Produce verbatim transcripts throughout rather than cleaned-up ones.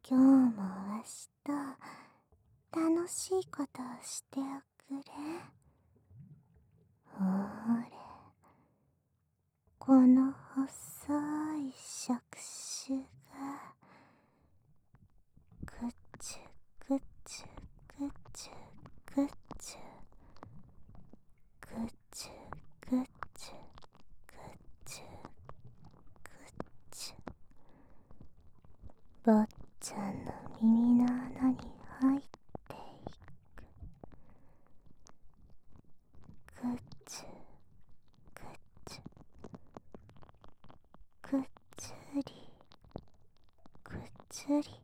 今日も明日楽しいことをしておくれ。ほーれ、この細い触手がぐちゅぐちゅぐちゅぐちゅぐちゅぐちゅぐちゅぐちゅ、坊ちゃんの耳の穴に入っていく。ぐちゅぐちゅぐちゅりぐちゅりぐちゅ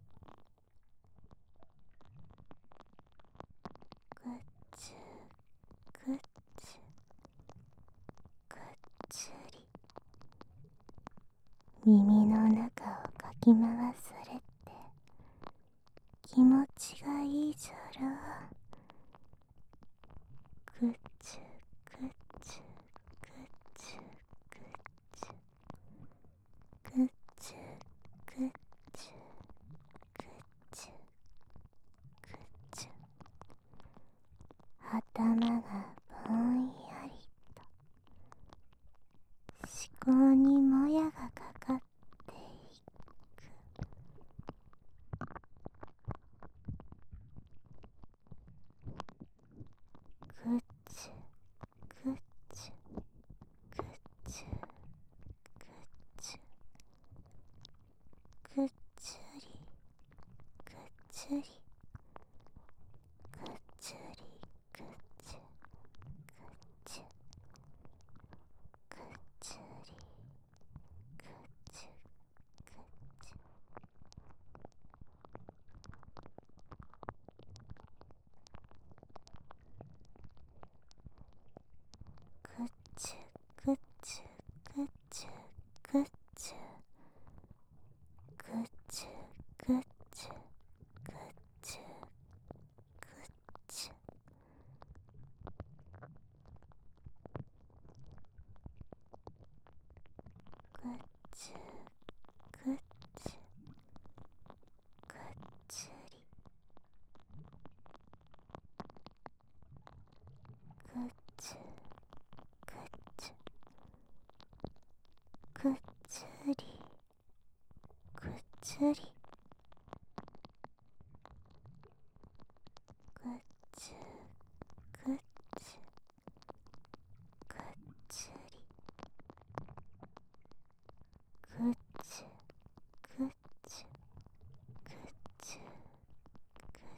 ぐちゅぐちゅり、耳の中をかき回されて気持ちがいいじゃろう。ぐちゅぐちゅぐちゅぐちゅぐちゅぐちゅぐちゅぐちゅ、頭がぼんやりと思考にもやがかかっていく。ぐちゅぐちゅぐちゅぐちゅぐちゅりぐちゅりぐちゅりぐちゅぐちゅぐちゅりぐちゅぐちゅ、ぐちゅぐちゅぐちゅぐちゅぐちゅぐちゅぐちゅぐちゅぐちゅ、ぐちゅぐちゅぐちゅりぐちゅぐちゅぐちゅりぐちゅりぐちゅぐちゅぐちゅりぐちゅぐちゅぐちゅぐちゅ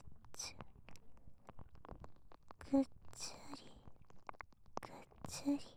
ぐちゅりぐちゅり